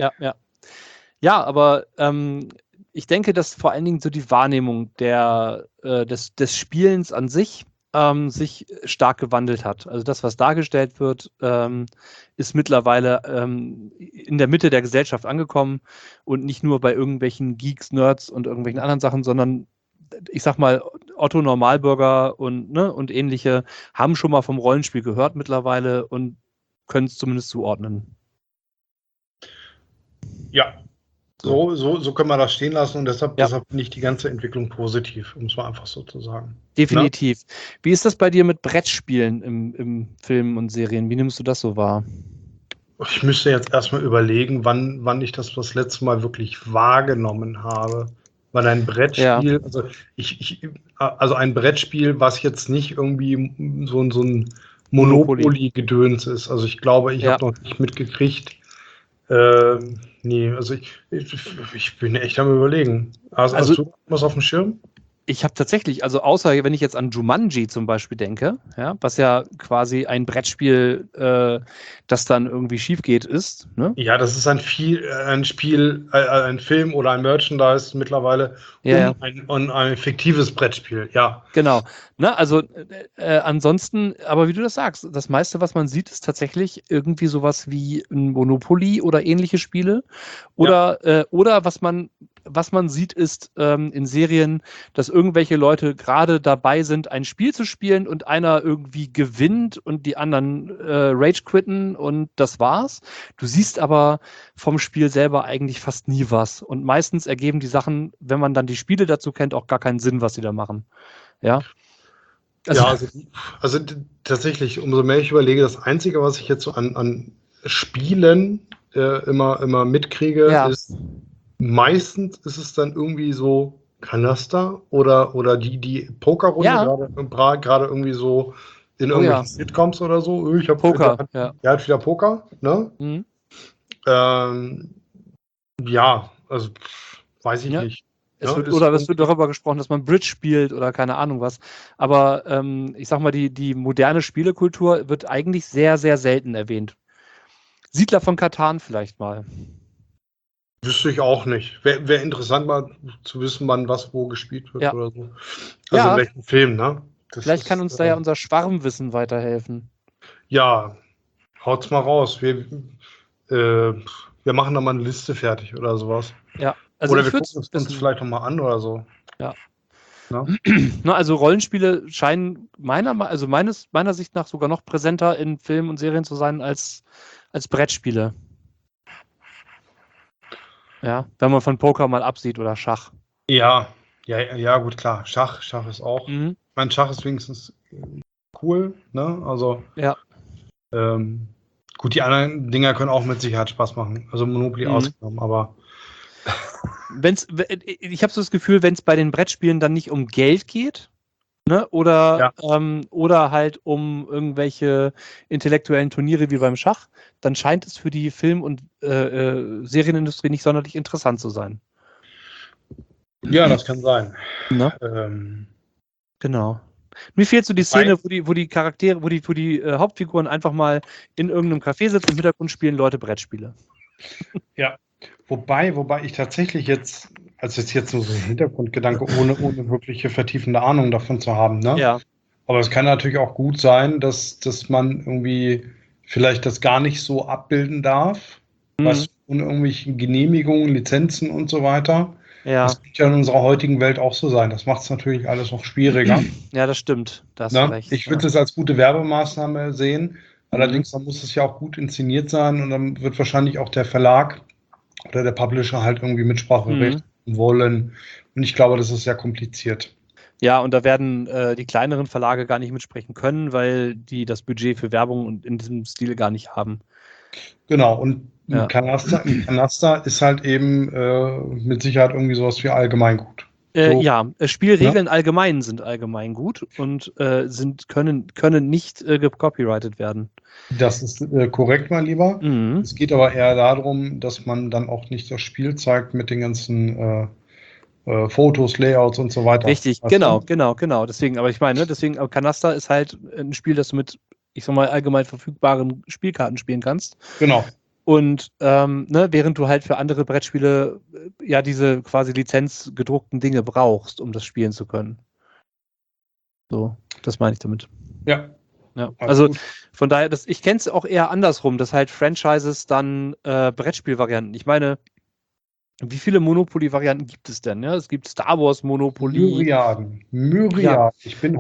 aber ich denke, dass vor allen Dingen so die Wahrnehmung des Spielens an sich sich stark gewandelt hat. Also das, was dargestellt wird, ist mittlerweile in der Mitte der Gesellschaft angekommen und nicht nur bei irgendwelchen Geeks, Nerds und irgendwelchen anderen Sachen, sondern ich sag mal, Otto Normalbürger und ähnliche haben schon mal vom Rollenspiel gehört mittlerweile und können es zumindest zuordnen. Ja, so können wir das stehen lassen und deshalb finde ich die ganze Entwicklung positiv, um es mal einfach so zu sagen. Definitiv. Ne? Wie ist das bei dir mit Brettspielen im Film und Serien? Wie nimmst du das so wahr? Ich müsste jetzt erstmal überlegen, wann ich das letzte Mal wirklich wahrgenommen habe. Weil ein Brettspiel, also ein Brettspiel, was jetzt nicht irgendwie so ein Monopoly-Gedöns ist. Also ich glaube, ich habe noch nicht mitgekriegt. Nee, also ich bin echt am Überlegen. Hast du was auf dem Schirm? Ich habe tatsächlich, also außer wenn ich jetzt an Jumanji zum Beispiel denke, ja, was ja quasi ein Brettspiel, das dann irgendwie schief geht, ist. Ne? Ja, das ist ein Spiel, ein Film oder ein Merchandise mittlerweile ein fiktives Brettspiel, ja. Genau. Ne, also ansonsten, aber wie du das sagst, das meiste, was man sieht, ist tatsächlich irgendwie sowas wie ein Monopoly oder ähnliche Spiele. Oder was man sieht, ist in Serien, dass irgendwelche Leute gerade dabei sind, ein Spiel zu spielen und einer irgendwie gewinnt und die anderen Rage quitten und das war's. Du siehst aber vom Spiel selber eigentlich fast nie was. Und meistens ergeben die Sachen, wenn man dann die Spiele dazu kennt, auch gar keinen Sinn, was sie da machen. Ja. Also tatsächlich, umso mehr ich überlege, das Einzige, was ich jetzt so an Spielen immer mitkriege, ist meistens ist es dann irgendwie so Kanaster oder die Pokerrunde gerade irgendwie so in irgendwelchen Sitcoms oder so. Der hat wieder Poker, ne? Mhm. Also weiß ich nicht. Es wird darüber gesprochen, dass man Bridge spielt oder keine Ahnung was. Aber ich sag mal, die moderne Spielekultur wird eigentlich sehr, sehr selten erwähnt. Siedler von Catan vielleicht mal. Wüsste ich auch nicht. Wäre interessant mal zu wissen, wann was wo gespielt wird oder so. Also in welchem Film, ne? Vielleicht kann uns da ja unser Schwarmwissen weiterhelfen. Ja, haut's mal raus. Wir machen da mal eine Liste fertig oder sowas. Ja, also oder wir gucken es uns vielleicht noch mal an oder so. Ja. Also Rollenspiele scheinen meiner Sicht nach sogar noch präsenter in Filmen und Serien zu sein als Brettspiele. Ja, wenn man von Poker mal absieht oder Schach. Ja, gut, klar. Schach ist auch. Ich meine, Schach ist wenigstens cool, ne? Also. Ja. Gut, die anderen Dinger können auch mit Sicherheit Spaß machen. Also Monopoly ausgenommen, aber. Ich habe so das Gefühl, wenn es bei den Brettspielen dann nicht um Geld geht, ne? Oder halt um irgendwelche intellektuellen Turniere wie beim Schach, dann scheint es für die Film- und Serienindustrie nicht sonderlich interessant zu sein. Ja, das kann sein. Genau. Mir fehlt so die Szene, wo die Charaktere, wo die Hauptfiguren einfach mal in irgendeinem Café sitzen, im Hintergrund spielen Leute Brettspiele. Ja, wobei ich tatsächlich jetzt nur so ein Hintergrundgedanke, ohne wirkliche vertiefende Ahnung davon zu haben, ne? Ja. Aber es kann natürlich auch gut sein, dass man irgendwie vielleicht das gar nicht so abbilden darf, was ohne irgendwelche Genehmigungen, Lizenzen und so weiter. Ja. Das wird ja in unserer heutigen Welt auch so sein. Das macht es natürlich alles noch schwieriger. Ja, das stimmt. Da hast du recht. Ich würde es als gute Werbemaßnahme sehen. Allerdings, dann muss es ja auch gut inszeniert sein und dann wird wahrscheinlich auch der Verlag oder der Publisher halt irgendwie Mitspracherecht wollen. Und ich glaube, das ist sehr kompliziert. Ja, und da werden die kleineren Verlage gar nicht mitsprechen können, weil die das Budget für Werbung und in diesem Stil gar nicht haben. Genau, und Canasta ist halt eben mit Sicherheit irgendwie sowas wie Allgemeingut. Spielregeln allgemein sind Allgemeingut und können nicht gecopyrighted werden. Das ist korrekt, mein Lieber. Es geht aber eher darum, dass man dann auch nicht das Spiel zeigt mit den ganzen Fotos, Layouts und so weiter. Richtig, genau. Deswegen, Canasta ist halt ein Spiel, das du mit, ich sag mal, allgemein verfügbaren Spielkarten spielen kannst. Genau. Und während du halt für andere Brettspiele diese quasi lizenzgedruckten Dinge brauchst, um das spielen zu können. So, das meine ich damit. Ja. Also von daher, ich kenne es auch eher andersrum, dass halt Franchises dann Brettspielvarianten. Ich meine, wie viele Monopoly-Varianten gibt es denn? Ja? Es gibt Star Wars Monopoly. Myriaden. Ja. Ich bin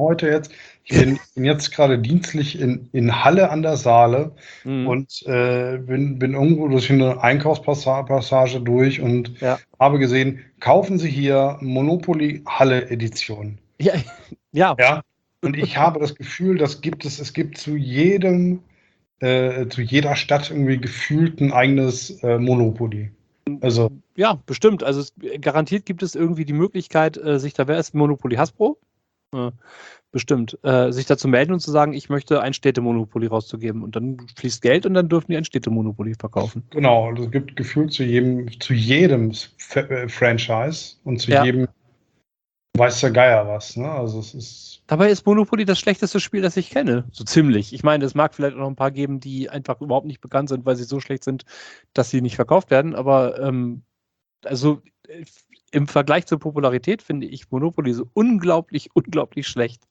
jetzt gerade dienstlich in Halle an der Saale und bin irgendwo durch eine Einkaufspassage durch und habe gesehen, kaufen Sie hier Monopoly Halle Edition. Ja. Und ich habe das Gefühl, es gibt zu jedem zu jeder Stadt irgendwie gefühlt ein eigenes Monopoly. Also, Ja, bestimmt. Also garantiert gibt es irgendwie die Möglichkeit, sich da, wer ist Monopoly Hasbro? Bestimmt, sich dazu melden und zu sagen, ich möchte ein Städtemonopoly rauszugeben. Und dann fließt Geld und dann dürfen die ein Städtemonopoly verkaufen. genau, also es gibt gefühlt zu jedem Franchise und zu Ja. jedem weiß der Geier was. Ne? Also es ist. Dabei ist Monopoly das schlechteste Spiel, das ich kenne. So ziemlich. Ich meine, es mag vielleicht auch noch ein paar geben, die einfach überhaupt nicht bekannt sind, weil sie so schlecht sind, dass sie nicht verkauft werden. Aber also im Vergleich zur Popularität finde ich Monopoly so unglaublich, unglaublich schlecht.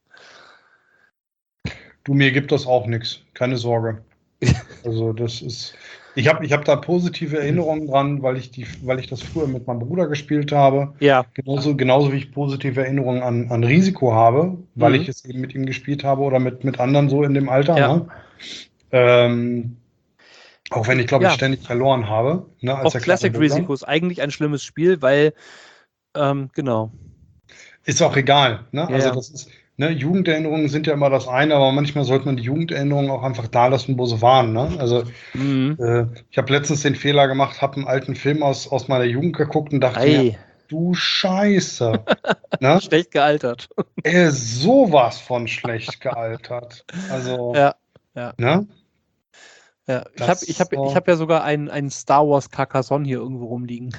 Du, mir gibt das auch nichts. Keine Sorge. Also das ist. Ich hab da positive Erinnerungen dran, weil ich das früher mit meinem Bruder gespielt habe. Ja. Genauso wie ich positive Erinnerungen an Risiko habe, weil ich es eben mit ihm gespielt habe oder mit anderen so in dem Alter. Ja. Ne? Auch wenn ich, glaube ich, ständig verloren habe. Ne, als auch Classic Risiko ist eigentlich ein schlimmes Spiel, weil, genau. Ist auch egal. Ne? Ja, also das ist, ne, Jugenderinnerungen sind ja immer das eine, aber manchmal sollte man die Jugenderinnerungen auch einfach da lassen, wo sie waren. Ne? Also ich habe letztens den Fehler gemacht, habe einen alten Film aus meiner Jugend geguckt und dachte mir, du Scheiße. Ne? Schlecht gealtert. Er ist sowas von schlecht gealtert. Also, ja. Ne? Ja, ich hab ja sogar einen Star Wars Carcassonne hier irgendwo rumliegen.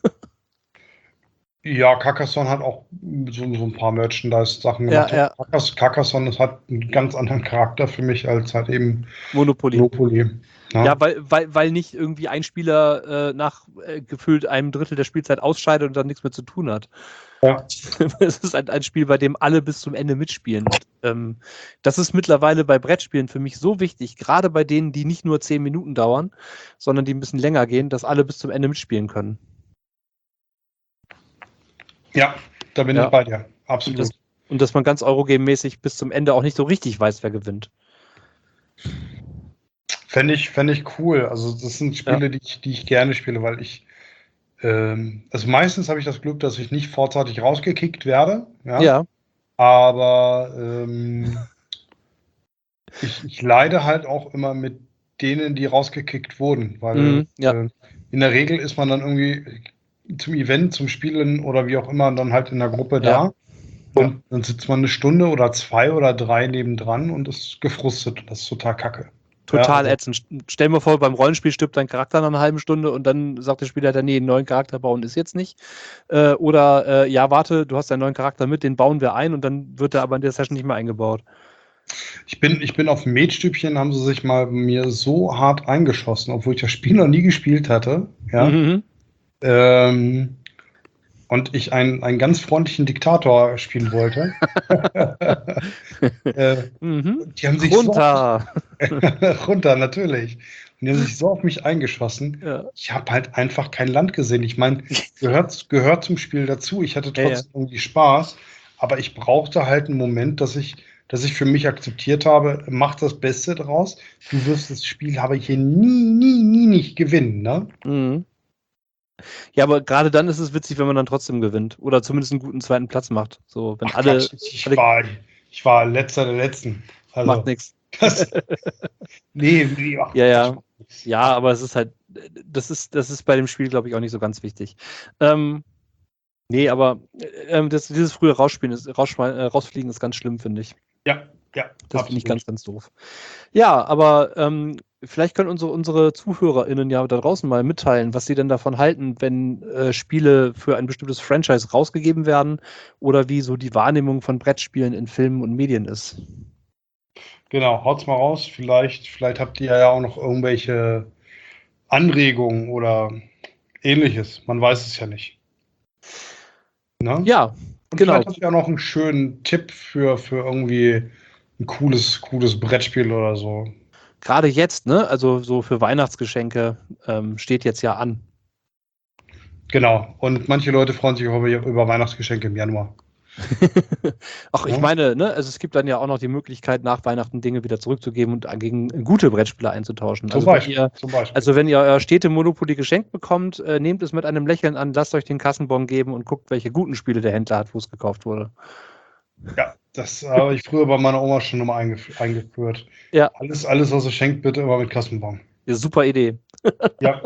Ja, Carcassonne hat auch so ein paar Merchandise-Sachen gemacht. Ja. Carcassonne hat einen ganz anderen Charakter für mich als halt eben Monopoly. Ja, ja weil nicht irgendwie ein Spieler nach gefühlt einem Drittel der Spielzeit ausscheidet und dann nichts mehr zu tun hat. Ja. Es ist ein Spiel, bei dem alle bis zum Ende mitspielen. Und, das ist mittlerweile bei Brettspielen für mich so wichtig, gerade bei denen, die nicht nur 10 Minuten dauern, sondern die ein bisschen länger gehen, dass alle bis zum Ende mitspielen können. Ja, da bin ich bei dir. Absolut. Und dass man ganz Eurogame-mäßig bis zum Ende auch nicht so richtig weiß, wer gewinnt. Fände ich cool. Also das sind Spiele, die ich gerne spiele, weil ich also meistens habe ich das Glück, dass ich nicht vorzeitig rausgekickt werde. Ja. Aber ich leide halt auch immer mit denen, die rausgekickt wurden, weil in der Regel ist man dann irgendwie zum Event, zum Spielen oder wie auch immer dann halt in der Gruppe da. Und dann sitzt man 1 Stunde oder 2 oder 3 nebendran und ist gefrustet. Das ist total kacke. Total ätzend. Stell mir vor, beim Rollenspiel stirbt dein Charakter nach einer halben Stunde und dann sagt der Spieler, nee, einen neuen Charakter bauen ist jetzt nicht. Oder ja, warte, du hast einen neuen Charakter mit, den bauen wir ein und dann wird er aber in der Session nicht mehr eingebaut. Ich bin auf dem Metstübchen, haben sie sich mal mir so hart eingeschossen, obwohl ich das Spiel noch nie gespielt hatte. Ja. Und ich einen ganz freundlichen Diktator spielen wollte. Die haben sich runter. Runter, natürlich. Und die haben sich so auf mich eingeschossen. Ja. Ich habe halt einfach kein Land gesehen. Ich meine, gehört zum Spiel dazu. Ich hatte trotzdem irgendwie Spaß, aber ich brauchte halt einen Moment, dass ich für mich akzeptiert habe, mach das Beste draus. Du wirst das Spiel aber hier nie nicht gewinnen, ne? Ja, aber gerade dann ist es witzig, wenn man dann trotzdem gewinnt. Oder zumindest einen guten zweiten Platz macht. So, wenn ich war letzter der Letzten. Also, macht nichts. Nee. Ja, aber es ist halt, das ist bei dem Spiel, glaube ich, auch nicht so ganz wichtig. Nee, aber dieses frühe Rausfliegen ist ganz schlimm, finde ich. Ja. Das finde ich ganz, ganz doof. Ja, aber vielleicht können unsere ZuhörerInnen ja da draußen mal mitteilen, was sie denn davon halten, wenn Spiele für ein bestimmtes Franchise rausgegeben werden oder wie so die Wahrnehmung von Brettspielen in Filmen und Medien ist. Genau, haut's mal raus. Vielleicht habt ihr ja auch noch irgendwelche Anregungen oder Ähnliches. Man weiß es ja nicht. Ne? Ja, und genau. Vielleicht habt ihr auch noch einen schönen Tipp für irgendwie ein cooles Brettspiel oder so. Gerade jetzt, ne? Also so für Weihnachtsgeschenke steht jetzt ja an. Genau. Und manche Leute freuen sich auch über Weihnachtsgeschenke im Januar. Ach, ich meine, ne, also es gibt dann ja auch noch die Möglichkeit, nach Weihnachten Dinge wieder zurückzugeben und gegen gute Brettspiele einzutauschen. Zum Beispiel. Also wenn ihr euer Städte-Monopoly geschenkt bekommt, nehmt es mit einem Lächeln an, lasst euch den Kassenbon geben und guckt, welche guten Spiele der Händler hat, wo es gekauft wurde. Ja, Das habe ich früher bei meiner Oma schon immer eingeführt. Ja. Alles, was sie schenkt, bitte immer mit Kassenbon. Ja, super Idee. Ja.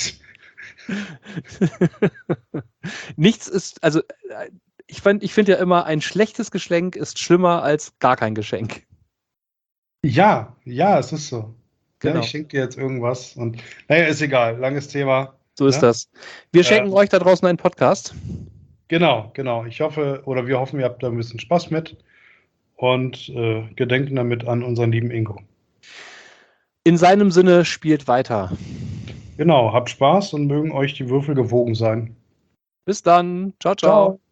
Nichts ist, also ich finde ja immer, ein schlechtes Geschenk ist schlimmer als gar kein Geschenk. Ja, es ist so. Genau. Ja, ich schenke dir jetzt irgendwas und naja, ist egal, langes Thema. So ist das. Wir schenken euch da draußen einen Podcast. Genau. Ich hoffe, oder wir hoffen, ihr habt da ein bisschen Spaß mit und gedenken damit an unseren lieben Ingo. In seinem Sinne, spielt weiter. Genau, habt Spaß und mögen euch die Würfel gewogen sein. Bis dann. Ciao, ciao. Ciao.